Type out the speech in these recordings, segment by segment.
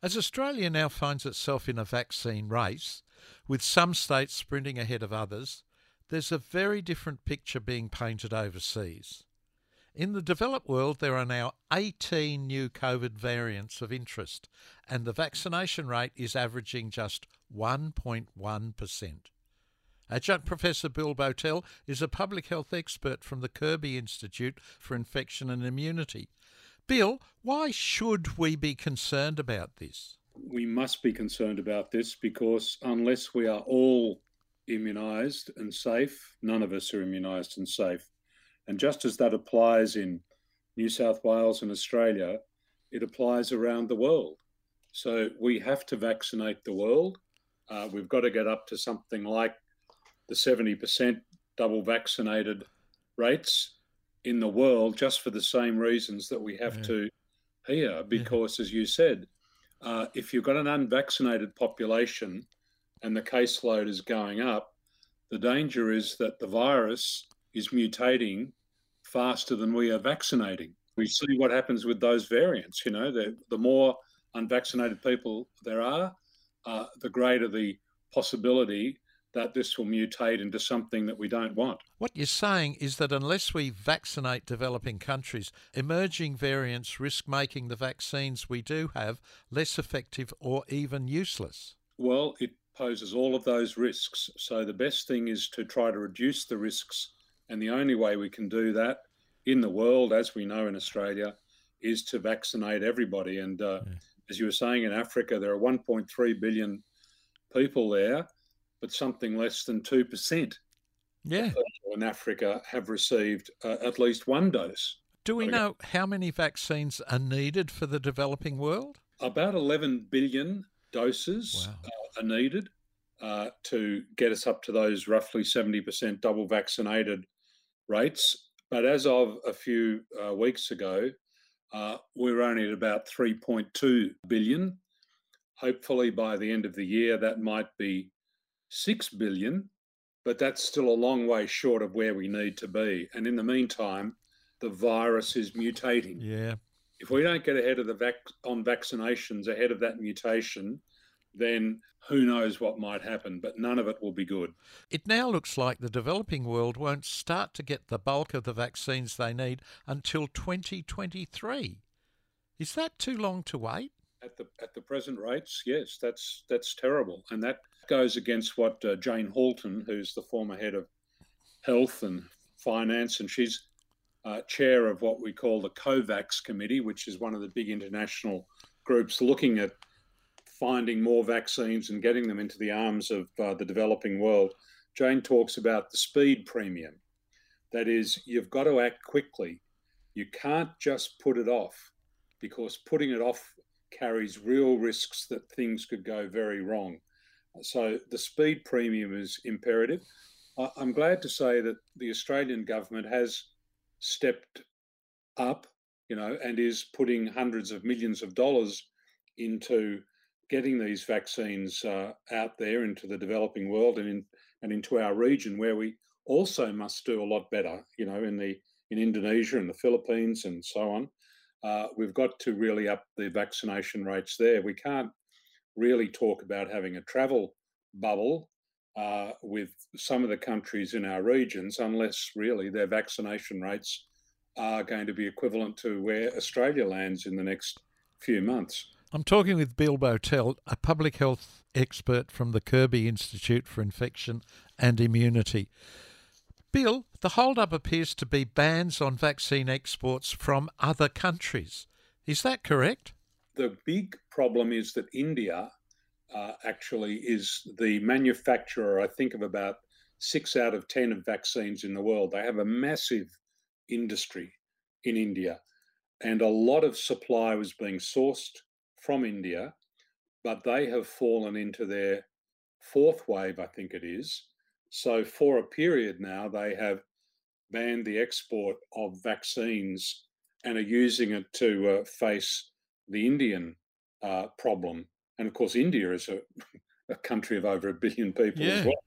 As Australia now finds itself in a vaccine race, with some states sprinting ahead of others, there's a very different picture being painted overseas. In the developed world, there are now 18 new COVID variants of interest, and the vaccination rate is averaging just 1.1%. Adjunct Professor Bill Botel is a public health expert from the Kirby Institute for Infection and Immunity. Bill, why should we be concerned about this? We must be concerned about this because unless we are all immunised and safe, none of us are immunised and safe. And just as that applies in New South Wales and Australia, it applies around the world. So we have to vaccinate the world. We've got to get up to something like the 70% double vaccinated rates in the world just for the same reasons that we have to here. Because, as you said, if you've got an unvaccinated population and the caseload is going up, the danger is that the virus is mutating faster than we are vaccinating. We see what happens with those variants. You know, the more unvaccinated people there are, the greater the possibility that this will mutate into something that we don't want. What you're saying is that unless we vaccinate developing countries, emerging variants risk making the vaccines we do have less effective or even useless. Well, it poses all of those risks. So the best thing is to try to reduce the risks. And the only way we can do that in the world, as we know in Australia, is to vaccinate everybody. And as you were saying, in Africa, there are 1.3 billion people there, but something less than 2% of people in Africa have received at least one dose. Do we know how many vaccines are needed for the developing world? About 11 billion doses are needed to get us up to those roughly 70% double vaccinated rates. But as of a few weeks ago, we're only at about 3.2 billion. Hopefully by the end of the year, that might be 6 billion, but that's still a long way short of where we need to be. And in the meantime, the virus is mutating. Yeah. If we don't get ahead of on vaccinations, ahead of that mutation, then who knows what might happen, but none of it will be good. It now looks like the developing world won't start to get the bulk of the vaccines they need until 2023. Is that too long to wait? At the present rates, yes, that's terrible. And that goes against what Jane Halton, who's the former head of health and finance, and she's chair of what we call the COVAX committee, which is one of the big international groups looking at finding more vaccines and getting them into the arms of the developing world. Jane talks about the speed premium. That is, you've got to act quickly. You can't just put it off, because putting it off carries real risks that things could go very wrong. So the speed premium is imperative. I'm glad to say that the Australian government has stepped up, and is putting hundreds of millions of dollars into getting these vaccines out there into the developing world and into our region, where we also must do a lot better. In Indonesia and the Philippines and so on, we've got to really up the vaccination rates there. We can't really talk about having a travel bubble with some of the countries in our regions unless really their vaccination rates are going to be equivalent to where Australia lands in the next few months. I'm talking with Bill Botel, a public health expert from the Kirby Institute for Infection and Immunity. Bill, the hold-up appears to be bans on vaccine exports from other countries. Is that correct? The big problem is that India actually is the manufacturer, I think, of about 6 out of 10 of vaccines in the world. They have a massive industry in India, and a lot of supply was being sourced from India, but they have fallen into their fourth wave, I think it is. So for a period now, they have banned the export of vaccines and are using it to face the Indian problem. And of course, India is a country of over 1 billion people as well.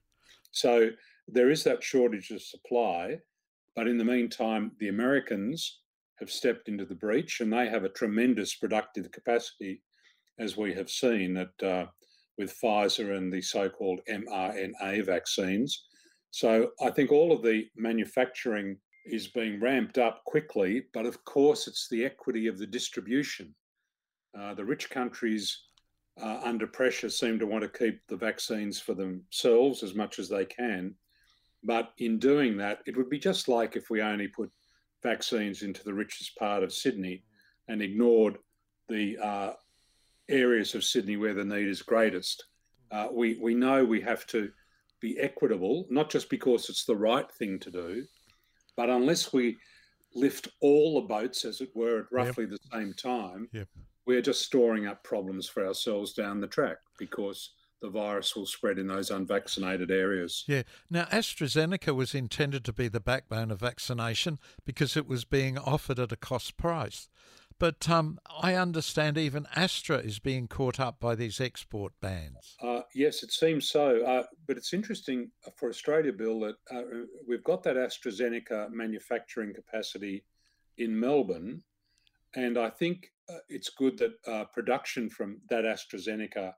So there is that shortage of supply. But in the meantime, the Americans have stepped into the breach, and they have a tremendous productive capacity. as we have seen that with Pfizer and the so-called mRNA vaccines. So I think all of the manufacturing is being ramped up quickly, but of course it's the equity of the distribution. The rich countries under pressure seem to want to keep the vaccines for themselves as much as they can. But in doing that, it would be just like if we only put vaccines into the richest part of Sydney and ignored the areas of Sydney where the need is greatest. We know we have to be equitable, not just because it's the right thing to do, but unless we lift all the boats, as it were, at roughly the same time, we're just storing up problems for ourselves down the track because the virus will spread in those unvaccinated areas. Yeah. Now, AstraZeneca was intended to be the backbone of vaccination because it was being offered at a cost price. But I understand even Astra is being caught up by these export bans. Yes, it seems so. But it's interesting for Australia, Bill, that we've got that AstraZeneca manufacturing capacity in Melbourne. And I think it's good that production from that AstraZeneca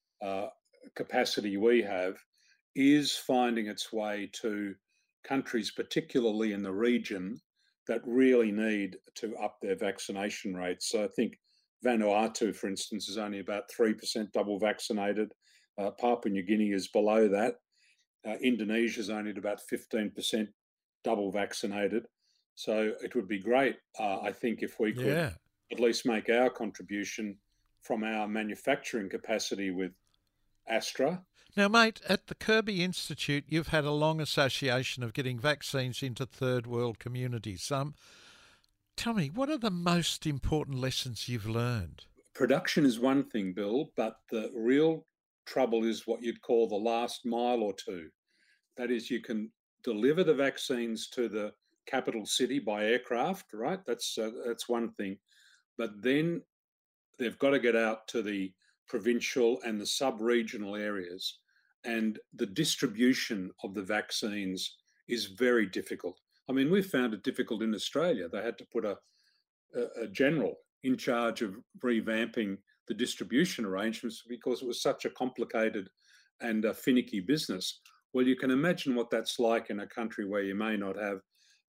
capacity we have is finding its way to countries, particularly in the region, that really need to up their vaccination rates. So I think Vanuatu, for instance, is only about 3% double vaccinated. Papua New Guinea is below that. Indonesia is only at about 15% double vaccinated. So it would be great, I think, if we could at least make our contribution from our manufacturing capacity with Astra. Now, mate, at the Kirby Institute, you've had a long association of getting vaccines into third world communities. Tell me, what are the most important lessons you've learned? Production is one thing, Bill, but the real trouble is what you'd call the last mile or two. That is, you can deliver the vaccines to the capital city by aircraft, right? That's one thing. But then they've got to get out to the provincial and the sub-regional areas. And the distribution of the vaccines is very difficult. I mean, we found it difficult in Australia. They had to put a general in charge of revamping the distribution arrangements because it was such a complicated and finicky business. Well, you can imagine what that's like in a country where you may not have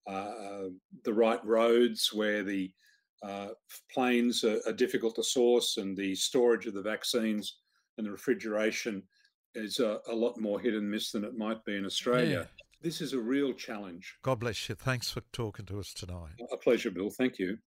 the right roads, where the planes are difficult to source, and the storage of the vaccines and the refrigeration is a lot more hit and miss than it might be in Australia. Yeah. This is a real challenge. God bless you. Thanks for talking to us tonight. A pleasure, Bill. Thank you.